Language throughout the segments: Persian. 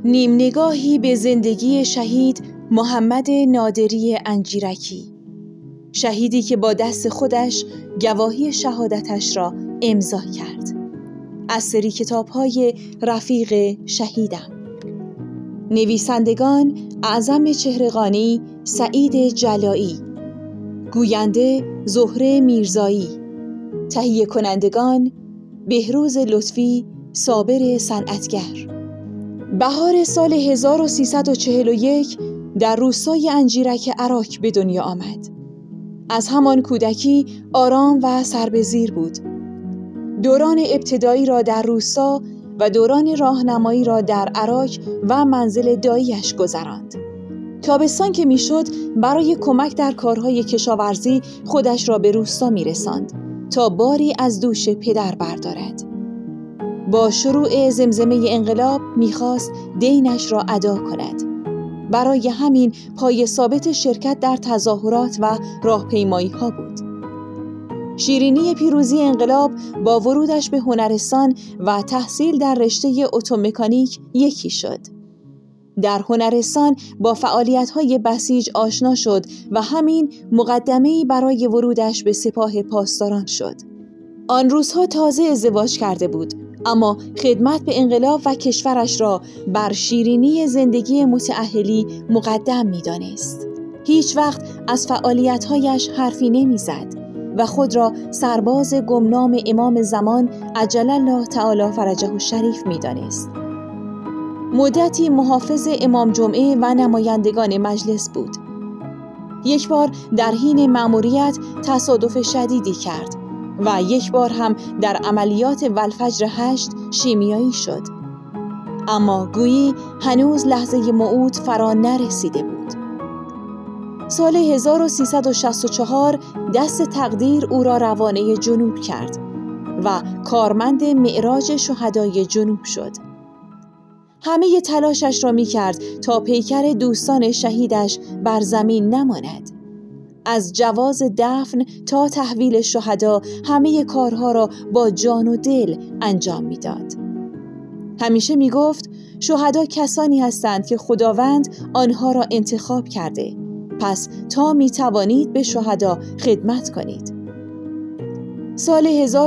نیم نگاهی به زندگی شهید محمد نادری انجیرکی، شهیدی که با دست خودش گواهی شهادتش را امضا کرد. از سری کتاب‌های رفیق شهیدم. نویسندگان اعظم چهره‌قانی، سعید جلایی، گوینده زهره میرزایی، تهیه کنندگان بهروز لطفی، صابر صنعتگر. بهار سال 1341 در روستای انجیرک عراق به دنیا آمد. از همان کودکی آرام و سربزیر بود. دوران ابتدایی را در روستا و دوران راهنمایی را در عراق و منزل دایی‌اش گذراند. تابستان که میشد برای کمک در کارهای کشاورزی خودش را به روستا میرساند تا باری از دوش پدر بردارد. با شروع زمزمه انقلاب میخواست دینش را ادا کند. برای همین پای ثابت شرکت در تظاهرات و راهپیمایی‌ها بود. شیرینی پیروزی انقلاب با ورودش به هنرستان و تحصیل در رشته اتومکانیک یکی شد. در هنرستان با فعالیت‌های بسیج آشنا شد و همین مقدمه‌ای برای ورودش به سپاه پاسداران شد. آن روزها تازه ازدواج کرده بود، اما خدمت به انقلاب و کشورش را بر شیرینی زندگی متأهلی مقدم می‌دانست. هیچ وقت از فعالیت‌هایش حرفی نمی‌زد و خود را سرباز گمنام امام زمان عجل الله تعالی فرجه الشریف می‌دانست. مدتی محافظ امام جمعه و نمایندگان مجلس بود. یک بار در حین مأموریت تصادف شدیدی کرد و یک بار هم در عملیات والفجر 8 شیمیایی شد. اما گویی هنوز لحظه موعود فرا نرسیده بود. سال 1364 دست تقدیر او را روانه جنوب کرد و کارمند معراج شهدای جنوب شد. همه تلاشش را می کرد تا پیکر دوستان شهیدش بر زمین نماند. از جواز دفن تا تحویل شهدا همه کارها را با جان و دل انجام می داد. همیشه می گفت شهدا کسانی هستند که خداوند آنها را انتخاب کرده، پس تا می توانید به شهدا خدمت کنید. سال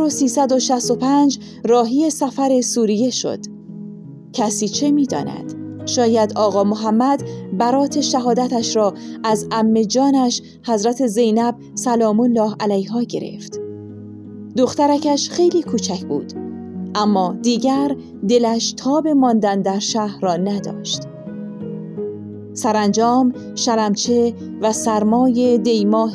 1365 راهی سفر سوریه شد. کسی چه می داند؟ شاید آقا محمد برات شهادتش را از عمه جانش حضرت زینب سلام الله علیها گرفت. دخترکش خیلی کوچک بود، اما دیگر دلش تاب ماندن در شهر را نداشت. سرانجام شرمچه و سرمای دیماه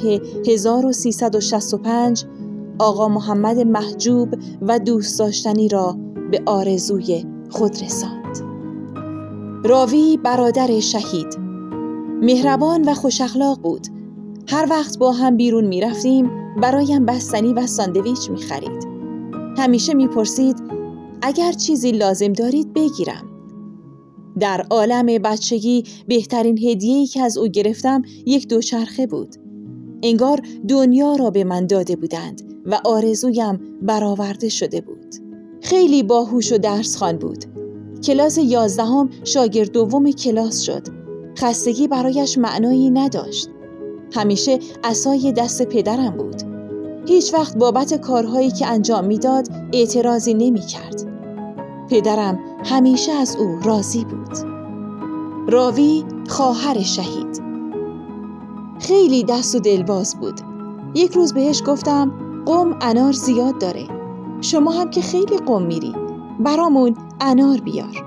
1365 آقا محمد محجوب و دوست داشتنی را به آرزوی خود رساند. راوی برادر شهید مهربان و خوش اخلاق بود. هر وقت با هم بیرون می رفتیم برایم بستنی و ساندویچ می خرید. همیشه می پرسید اگر چیزی لازم دارید بگیرم. در عالم بچگی بهترین هدیه‌ای که از او گرفتم یک دوچرخه بود. انگار دنیا را به من داده بودند و آرزویم برآورده شده بود. خیلی باهوش و درسخوان بود. کلاس 11 شاگرد دوم کلاس شد. خستگی برایش معنایی نداشت. همیشه عصای دست پدرم بود. هیچ وقت بابت کارهایی که انجام میداد اعتراضی نمی کرد. پدرم همیشه از او راضی بود. راوی خواهر شهید خیلی دست و دلباز بود. یک روز بهش گفتم قم انار زیاد داره، شما هم که خیلی قم میری، برامون انار بیار.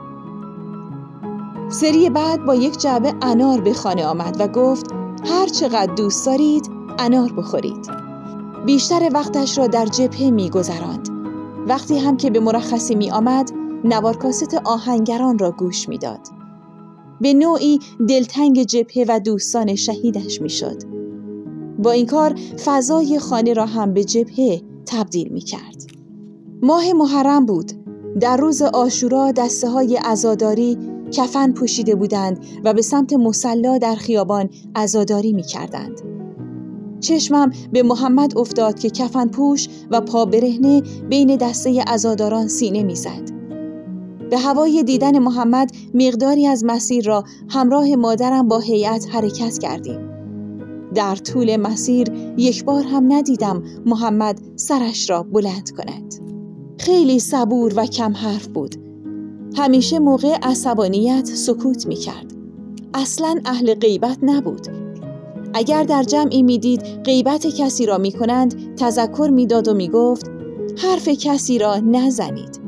سری بعد با یک جعبه انار به خانه آمد و گفت هر چقدر دوست دارید انار بخورید. بیشتر وقتش را در جبهه می گذراند. وقتی هم که به مرخصی می آمد نوار کاست آهنگران را گوش می داد. به نوعی دلتنگ جبهه و دوستان شهیدش می شد. با این کار فضای خانه را هم به جبهه تبدیل می کرد. ماه محرم بود. در روز عاشورا دسته های عزاداری کفن پوشیده بودند و به سمت مصلی در خیابان عزاداری می کردند. چشمم به محمد افتاد که کفن پوش و پا برهنه بین دسته عزاداران سینه می زد. به هوای دیدن محمد مقداری از مسیر را همراه مادرم با هیئت حرکت کردیم. در طول مسیر یک بار هم ندیدم محمد سرش را بلند کند. خیلی صبور و کم حرف بود. همیشه موقع عصبانیت سکوت می کرد. اصلاً اهل غیبت نبود. اگر در جمعی می دید غیبت کسی را می کنند تذکر می داد و می گفت حرف کسی را نزنید.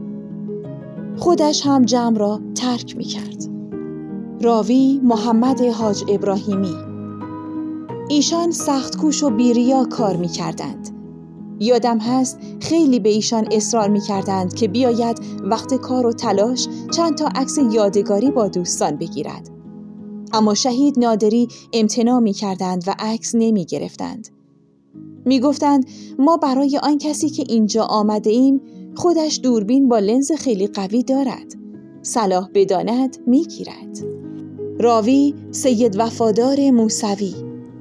خودش هم جمع را ترک می کرد. راوی محمد حاج ابراهیمی. ایشان سختکوش و بیریا کار می کردند. یادم هست خیلی به ایشان اصرار می کردند که بیاید وقت کار و تلاش چند تا عکس یادگاری با دوستان بگیرد. اما شهید نادری امتناع می کردند و عکس نمی گرفتند. می گفتند ما برای آن کسی که اینجا آمده ایم خودش دوربین با لنز خیلی قوی دارد. صلاح بداند می گیرد. راوی سید وفادار موسوی.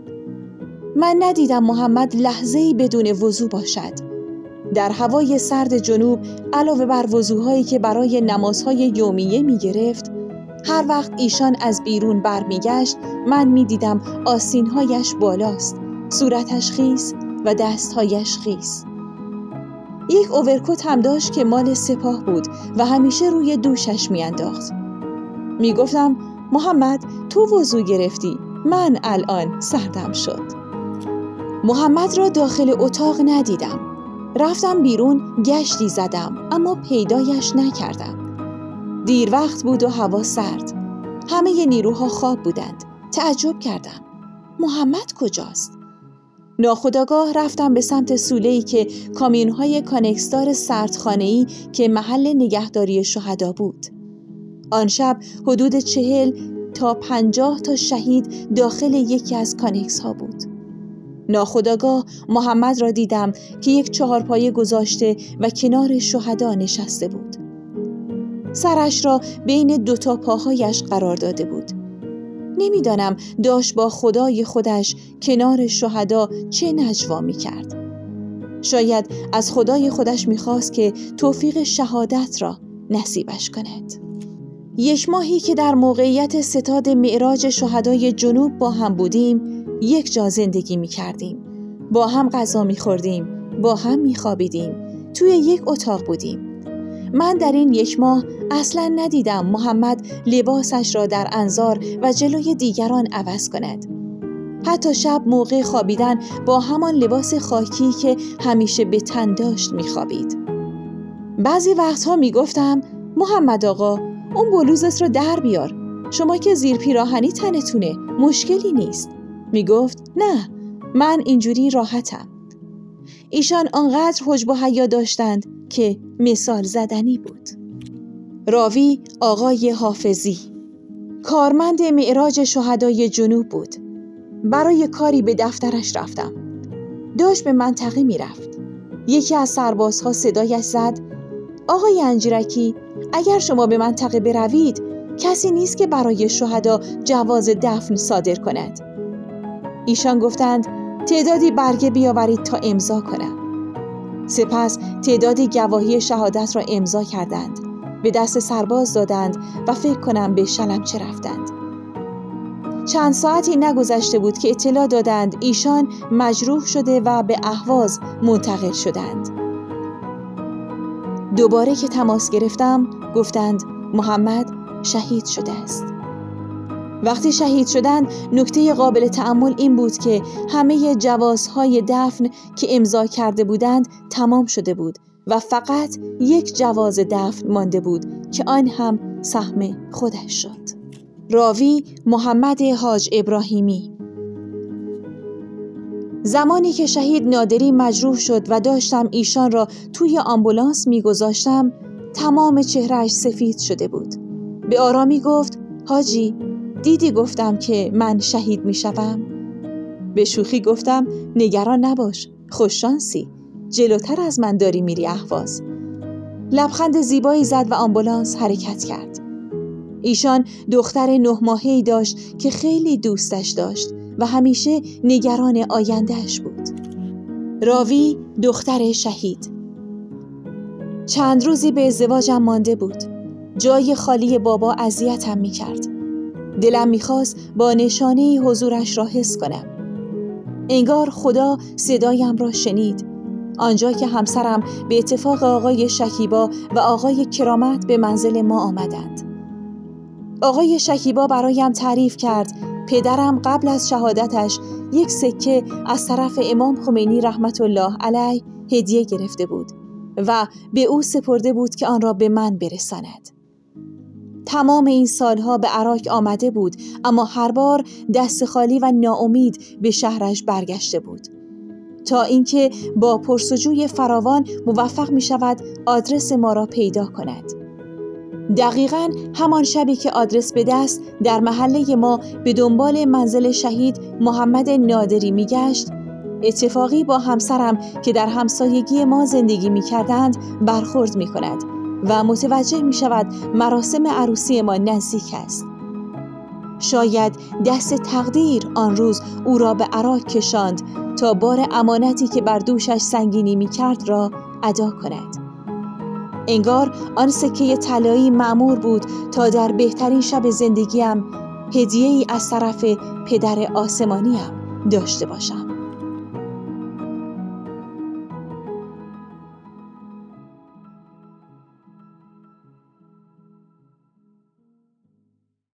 من ندیدم محمد لحظه‌ای بدون وضو باشد. در هوای سرد جنوب علاوه بر وضوهایی که برای نمازهای یومیه می گرفت، هر وقت ایشان از بیرون برمیگشت من می دیدم آستینهایش بالاست، صورتش خیس و دستهایش خیس. یک اوورکوت هم داشت که مال سپاه بود و همیشه روی دوشش می انداخت. می گفتم محمد تو وضو گرفتی، من الان سردم شد. محمد را داخل اتاق ندیدم. رفتم بیرون گشتی زدم اما پیدایش نکردم. دیر وقت بود و هوا سرد. همه نیروها خواب بودند. تعجب کردم. محمد کجاست؟ ناخودآگاه رفتم به سمت سوله‌ای که کامیون‌های کانکسدار سردخانه‌ای که محل نگهداری شهدا بود. آن شب حدود 40 تا 50 تا شهید داخل یکی از کانکس‌ها بود. ناخودآگاه محمد را دیدم که یک چهارپایه گذاشته و کنار شهدا نشسته بود. سرش را بین دوتا پاهایش قرار داده بود. نمیدانم داشت با خدای خودش کنار شهدا چه نجوا می کرد. شاید از خدای خودش می خواست که توفیق شهادت را نصیبش کند. 1 ماهی که در موقعیت ستاد معراج شهدای جنوب با هم بودیم، یک جا زندگی می کردیم. با هم غذا می خوردیم، با هم می خوابیدیم، توی یک اتاق بودیم. من در این 1 ماه اصلاً ندیدم محمد لباسش را در انظار و جلوی دیگران عوض کند. حتی شب موقع خوابیدن با همان لباس خاکی که همیشه به تن داشت می خوابید. بعضی وقتها می گفتم محمد آقا اون بلوزت رو در بیار، شما که زیر پیراهنی تنتونه، مشکلی نیست. می گفت نه، من اینجوری راحتم. ایشان آنقدر حجب و حیا داشتند که مثال زدنی بود. راوی آقای حافظی. کارمند معراج شهدای جنوب بود. برای کاری به دفترش رفتم. داشت به منطقه می رفت. یکی از سربازها صدایش زد آقای انجیرکی، اگر شما به منطقه بروید کسی نیست که برای شهدا جواز دفن صادر کند. ایشان گفتند تعدادی برگه بیاورید تا امضا کنم. سپس تعدادی گواهی شهادت را امضا کردند، به دست سرباز دادند و فکر کنم به شلمچه رفتند. چند ساعتی نگذشته بود که اطلاع دادند ایشان مجروح شده و به اهواز منتقل شدند. دوباره که تماس گرفتم گفتند محمد شهید شده است. وقتی شهید شدند نکته قابل تأمل این بود که همه جوازهای دفن که امضا کرده بودند تمام شده بود و فقط یک جواز دفن مانده بود که آن هم سهم خودش شد. راوی محمد حاج ابراهیمی. زمانی که شهید نادری مجروح شد و داشتم ایشان را توی آمبولانس می‌گذاشتم، تمام چهرهش سفید شده بود. به آرامی گفت حاجی دیدی گفتم که من شهید میشوم؟ به شوخی گفتم نگران نباش، خوششانسی، جلوتر از من داری میری اهواز. لبخند زیبایی زد و آمبولانس حرکت کرد. ایشان دختر 9 ماهه‌ای داشت که خیلی دوستش داشت و همیشه نگران آیندهش بود. راوی دختر شهید. چند روزی به ازدواجم مانده بود. جای خالی بابا اذیتم می‌کرد. دلم می‌خواست با نشانه حضورش را حس کنم. انگار خدا صدایم را شنید. آنجا که همسرم به اتفاق آقای شکیبا و آقای کرامت به منزل ما آمدند. آقای شکیبا برایم تعریف کرد پدرم قبل از شهادتش یک سکه از طرف امام خمینی رحمت الله علیه هدیه گرفته بود و به او سپرده بود که آن را به من برساند. تمام این سالها به عراق آمده بود، اما هر بار دست خالی و ناامید به شهرش برگشته بود، تا اینکه با پرسجوی فراوان موفق می شود آدرس ما را پیدا کند. دقیقاً همان شبی که آدرس به دست در محله ما به دنبال منزل شهید محمد نادری می گشت، اتفاقی با همسرم که در همسایگی ما زندگی می کردند برخورد می کند و متوجه می شود مراسم عروسی ما نزدیک است. شاید دست تقدیر آن روز او را به عراق کشاند تا بار امانتی که بر دوشش سنگینی می کرد را ادا کند. انگار آن سکه طلایی مأمور بود تا در بهترین شب زندگیم هدیه‌ای از طرف پدر آسمانیم داشته باشم.